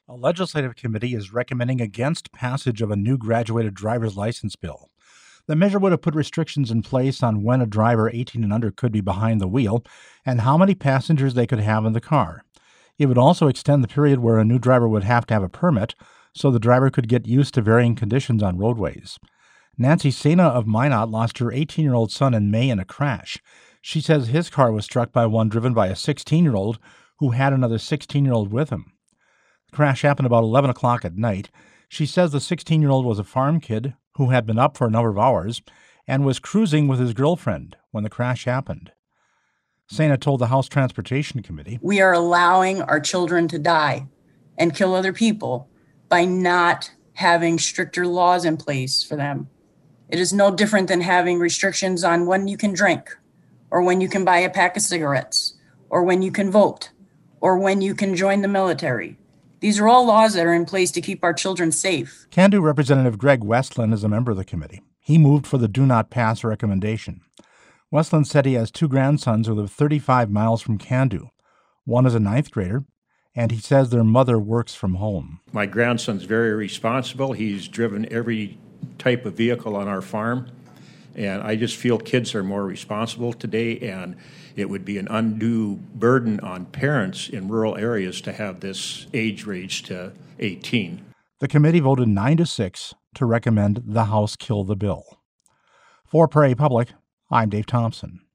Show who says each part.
Speaker 1: A legislative committee is recommending against passage of a new graduated driver's license bill. The measure would have put restrictions in place on when a driver 18 and under could be behind the wheel and how many passengers they could have in the car. It would also extend the period where a new driver would have to have a permit so the driver could get used to varying conditions on roadways. Nancy Sena of Minot lost her 18-year-old son in May in a crash. She says his car was struck by one driven by a 16-year-old who had another 16-year-old with him. The crash happened about 11 o'clock at night. She says the 16-year-old was a farm kid who had been up for a number of hours and was cruising with his girlfriend when the crash happened. Sena told the House Transportation Committee,
Speaker 2: "We are allowing our children to die and kill other people by not having stricter laws in place for them. It is no different than having restrictions on when you can drink, or when you can buy a pack of cigarettes, or when you can vote, or when you can join the military. These are all laws that are in place to keep our children safe."
Speaker 1: Candu Representative Greg Westland is a member of the committee. He moved for the do not pass recommendation. Westland said he has two grandsons who live 35 miles from Candu. One is a ninth grader, and he says their mother works from home.
Speaker 3: My grandson's very responsible. He's driven every type of vehicle on our farm, and I just feel kids are more responsible today, and it would be an undue burden on parents in rural areas to have this age range to 18.
Speaker 1: The committee voted 9-6 to recommend the House kill the bill. For Prairie Public, I'm Dave Thompson.